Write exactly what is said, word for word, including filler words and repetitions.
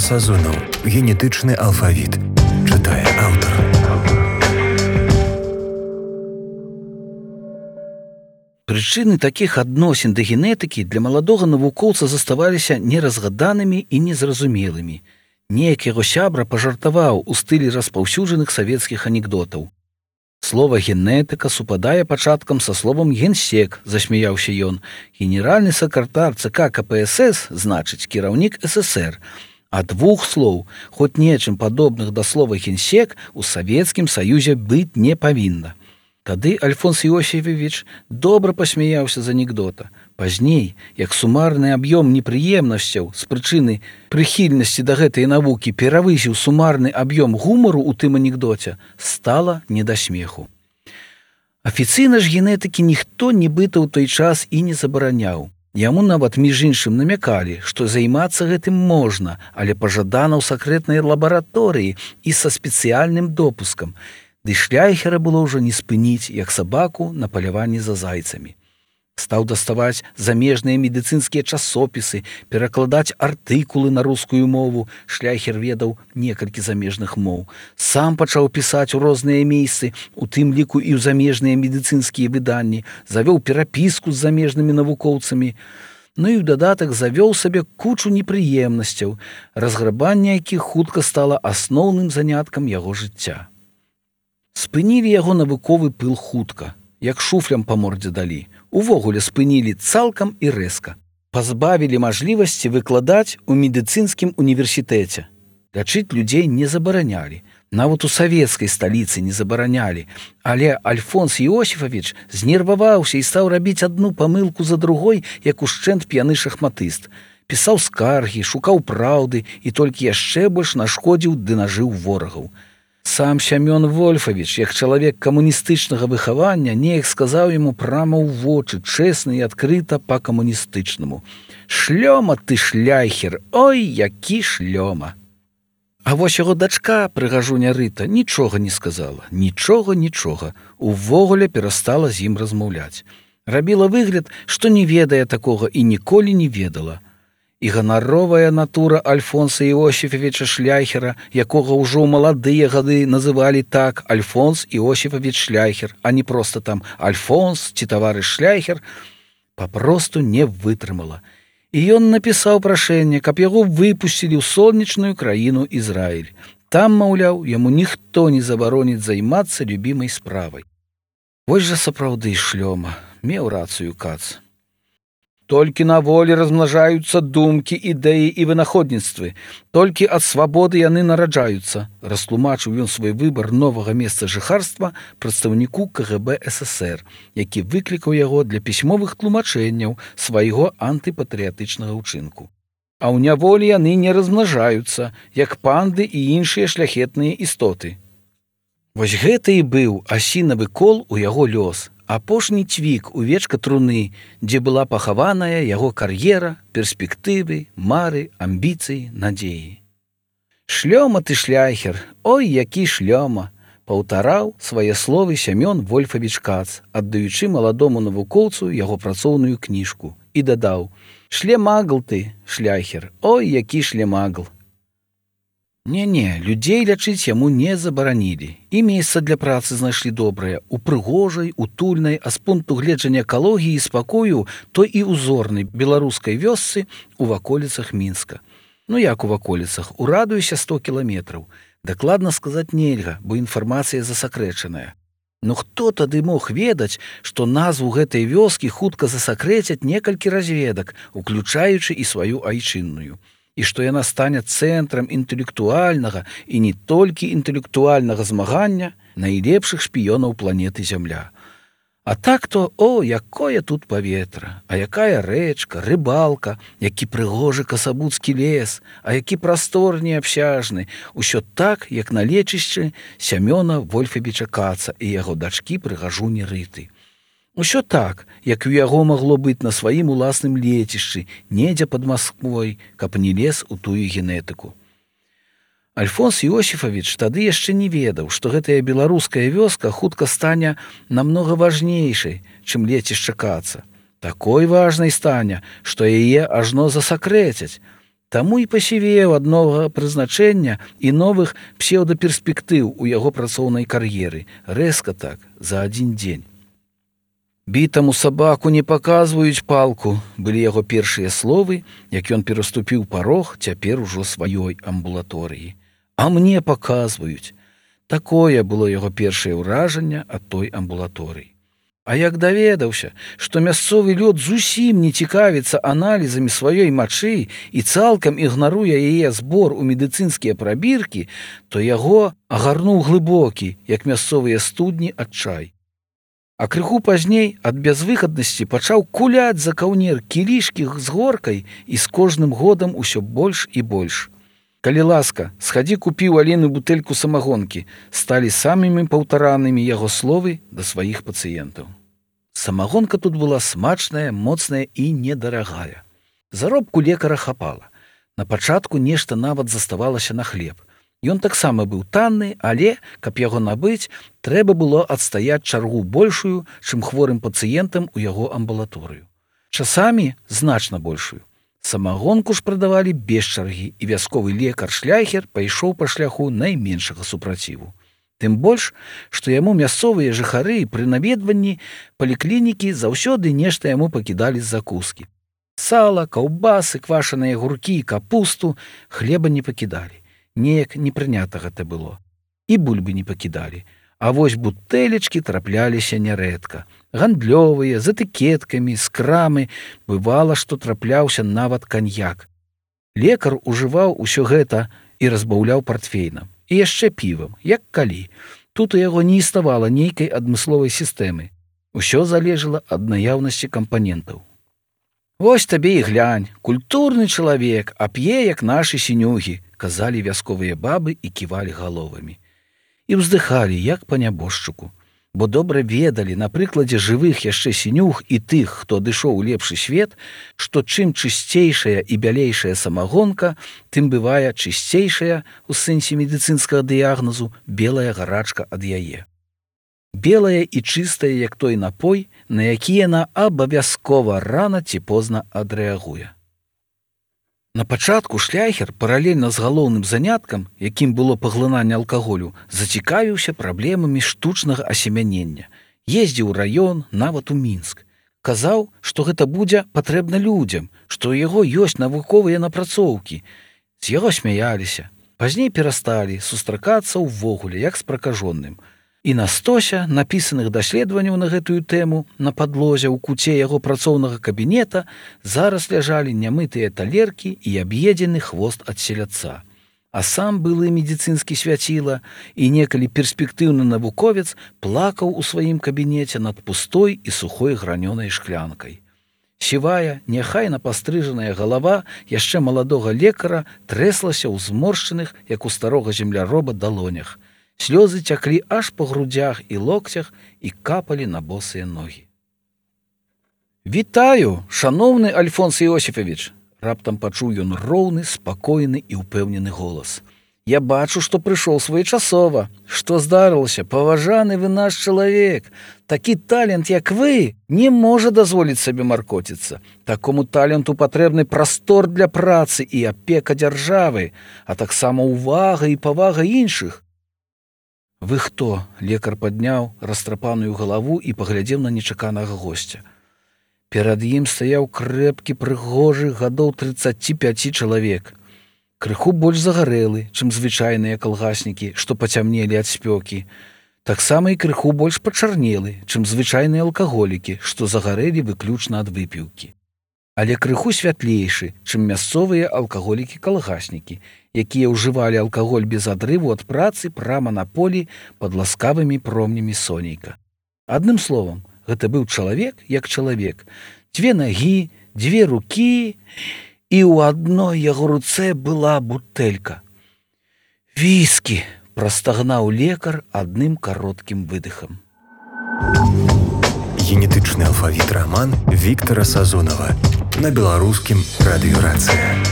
Сазонаў. Генетычны алфавіт. Чытае аўтар. Прычыны такіх адносін да генетыкі для маладога навукоўца заставаліся неразгаданымі і незразумелымі. Неяк яго сябра пажартаваў у стылі распаўсюджаных савецкіх анекдотаў. Слова «генетыка» супадае пачаткам са словам «генсек», засмяяўся ён. Генеральны сакратар ЦК КПСС, значыць, кіраўнік СССР. А двух слоў, хоць нечым падобных да слова «генсек», у Савецкім Саюзе быць не павінна. Тады Альфонс Іосіфавіч добра пасмяяўся з анекдота. Пазней, як сумарны аб'ём непрыемнасцяў з прычыны прыхільнасці да гэтай навукі перавысіў сумарны аб'ём гумару ў тым анекдоце, стала не да смеху. Афіцыйна ж генетыкі ніхто нібыта ў той час і не забараняў. Яму нават між іншым намякалі, што займацца гэтым можна, але пажадана ў сакрэтнай лабараторыі і са спецыяльным допускам. Ды Шляйхера было ўжо не спыніць, як сабаку на паляванні за зайцамі. Стаў даставаць замежныя медыцынскія часопісы, перакладаць артыкулы на рускую мову. Шляйхер ведаў некалькі замежных моў. Сам пачаў пісаць у розныя месцы, у тым ліку і ў замежныя медыцынскія выданні, завёў перапіску з замежнымі навукоўцамі. Ну і ў дадатак завёў сабе кучу непрыемнасцяў, разграбанне якіх хутка стала асноўным заняткам яго жыцця. Спынілі яго навуковы пыл хутка, як шуфлям па мордзе далі. Увогуле спынілі цалкам і рэзка. Пазбавілі мажлівасці выкладаць у медыцынскім універсітэце. Лячыць людзей не забаранялі. Нават у савецкай сталіцы не забаранялі. Але Альфонс Іосіфавіч знерваваўся і стаў рабіць адну памылку за другой, як ушчэнт п'яны шахматыст. Пісаў скаргі, шукаў праўды і толькі яшчэ больш нашкодзіў ды нажыў ворагаў. Сам Сямён Вольфавіч, як чалавек камуністычнага выхавання, неяк сказаў яму прама ў вочы, чэсна і адкрыта па-камуністычнаму. «Шлёма ты, Шляйхер, ой, які шлёма!» А вось яго дачка, прыгажуня Рыта, нічога не сказала, нічога, нічога, увогуле перастала з ім размаўляць. Рабіла выгляд, што не ведае такога і ніколі не ведала. І ганаровая натура Альфонса Іосіфавіча Шляйхера, якога ўжо ў маладыя гады называлі так Альфонс Іосіфавіч Шляйхер, а не проста там Альфонс ці таварыш Шляйхер, папросту не вытрымала. І ён напісаў прашэнне, каб яго выпусцілі ў сонечную краіну Ізраіль. Там, маўляў, яму ніхто не забароніць займацца любімай справай. Вось жа сапраўды шлёма, меў рацыю Кац. Толькі на волі размнажаюцца думкі, ідэі і вынаходніцтвы. Толькі ад свабоды яны нараджаюцца, растлумачыў ён свой выбар новага месца жыхарства прадстаўніку КГБ СССР, які выклікаў яго для пісьмовых тлумачэнняў свайго антыпатрыятычнага ўчынку. А ў няволі яны не размнажаюцца, як панды і іншыя шляхетныя істоты. Вось гэта і быў асінавы кол у яго лёс. Апошні цвік у вечка труны, дзе была пахаваная яго кар'ера, перспектывы, мары, амбіцыі, надзеі. «Шлёма ты, Шляйхер, ой, які шлёма!» паўтараў свае словы Сямён Вольфавіч Кац, аддаючы маладому навукоўцу яго працоўную кніжку, і дадаў: «Шлемагл ты, Шляйхер, ой, які шлемагл!» Не-не, людзей лячыць яму не забаранілі. І месца для працы знайшлі добрае, у прыгожай, утульнай, а з пункту гледжання экалогіі і спакою, то і узорнай беларускай вёсцы у ваколіцах Мінска. Ну як у ваколіцах, у радыусе сто кіламетраў. Дакладна сказаць нельга, бо інфармацыя засакрэчаная. Ну хто тады мог ведаць, што назву гэтай вёскі хутка засакрэцяць некалькі разведак, уключаючы і сваю айчынную. І што яна стане цэнтрам інтэлектуальнага і не толькі інтэлектуальнага змагання найлепшых шпіёнаў планеты Зямля. А так-то, о, якое тут паветра, а якая рэчка, рыбалка, які прыгожы касабуцкі лес, а які прасторны і абсяжны, усё так, як на лечышчы Сямёна Вольфавіча Каца і яго дачкі прыгажуні Рыты. Усё так, як у яго магло быць на сваім уласным лецішчы, недзе пад Масквой, каб не лез у тую генетыку. Альфонс Іосіфавіч тады яшчэ не ведаў, што гэтая беларуская вёска хутка стане намнога важнейшай, чым лецішча Каца. Такой важнай стане, што яе ажно засакрэцяць. Таму і пасівеяў ад новага прызначэння і новых псеўдаперспектыў у яго працоўнай кар'еры, рэзка так, за адзін дзень. «Бітаму сабаку не паказваюць палку» былі яго першыя словы, як ён пераступіў парог цяпер ужо сваёй амбулаторыі. «А мне паказваюць». Такое было яго першае ўражанне ад той амбулаторыі. А як даведаўся, што мясцовы лёд зусім не цікавіцца аналізамі сваёй мачы і цалкам ігнаруе яе збор у медыцынскія прабіркі, то яго агарнуў глыбокі, як мясцовыя студні, адчай. А крыху пазней ад бязвыхаднасці пачаў куляць за каўнер кілішкі з горкай і з кожным годам усё больш і больш. «Калі ласка, схадзі купі ў Алены бутэльку самагонкі», сталі самымі паўтаранымі яго словы да сваіх пацыентаў. Самагонка тут была смачная, моцная і недарагая. Заробку лекара хапала. На пачатку нешта нават заставалася на хлеб. Ён таксама быў танны, але, каб яго набыць, трэба было адстаяць чаргу большую, чым хворым пацыентам у яго амбулаторыю. Часамі значна большую. Самагонку ж прадавалі без чаргі, і вясковы лекар-шляхер пайшоў па шляху найменшага супраціву. Тым больш, што яму мясцовыя жыхары пры наведванні паліклінікі заўсёды нешта яму пакідалі з закускі. Сала, каўбасы, квашаныя гуркі, капусту, хлеба не пакідалі. Неяк не прынята гэта было. І бульбы не пакідалі. А вось бутэлечкі трапляліся нярэдка. Гандлёвыя, з этыкеткамі, з крамы, бывала, што трапляўся нават каньяк. Лекар ужываў усё гэта і разбаўляў партфейнам. І яшчэ півам, як калі. Тут у яго не існавала нейкай адмысловай сістэмы. Усё залежала ад наяўнасці кампанентаў. «Вось табе і глянь, культурны чалавек, а п'е, як нашы сінюгі», казалі вясковыя бабы і ківалі галовамі. І ўздыхалі, як па нябожчыку, бо добра ведалі на прыкладзе жывых яшчэ сінюх і тых, хто адышоў у лепшы свет, што чым чысцейшая і бялейшая самагонка, тым бывае чысцейшая, у сэнсе медыцынскага дыягназу, белая гарачка ад яе. Белая і чыстая, як той напой, на які яна абавязкова рана ці позна адрэагуе. На пачатку шляхер, паралельна з галоўным заняткам, якім было паглынанне алкаголю, зацікавіўся праблемамі штучнага асемянення. Ездзіў у раён, нават у Мінск. Казаў, што гэта будзе патрэбна людзям, што ў яго ёсць навуковыя напрацоўкі. З яго смяяліся. Пазней перасталі сустракацца ўвогуле, як з пракажоным. І на стося напісаных даследаванняў на гэтую тэму на падлозе ў куце яго працоўнага кабінета зараз ляжалі нямытыя талеркі і аб'едзены хвост ад селядца. А сам былы медыцынскі свяціла і некалі перспектыўны навуковец плакаў у сваім кабінеце над пустой і сухой гранёнай шклянкай. Сівая, няхайна пастрыжаная галава яшчэ маладога лекара трэслася ў зморшчаных, як у старога земляроба, далонях. Слёзы цяклі аж па грудзях і локцях і капалі на босыя ногі. «Вітаю, шаноўны Альфонс Іосіфавіч!» Раптам пачуў ён роўны, спакойны і ўпэўнены голас. «Я бачу, што прыйшоў своечасова. Што здарылася? Паважаны вы наш чалавек. Такі талент, як вы, не можа дазволіць сабе маркоціцца. Такому таленту патрэбны прастор для працы і апека дзяржавы, а таксама ўвага і павага іншых». «Вы хто?» – лекар падняў растрапаную галаву і паглядзеў на нечаканага госця. Перад ім стаяў крэпкі, прыгожы, гадоў трыццаці пяці чалавек. Крыху больш загарэлы, чым звычайныя калгаснікі, што пацямнелі ад спёкі. Таксама і крыху больш пачарнелы, чым звычайныя алкаголікі, што загарэлі выключна ад выпіўкі. Але крыху святлейшы, чым мясцовыя алкаголікі-калгаснікі, якія ўжывалі алкаголь без адрыву ад працы прама на полі пад ласкавымі промнямі сонейка. Адным словам, гэта быў чалавек як чалавек. Дзве нагі, дзве рукі, і ў адной яго руцэ была бутэлька. «Віскі!» – прастагнаў лекар адным кароткім выдыхам. Генетычны алфавіт раман Віктара Сазонава на беларускім радыёрацыя.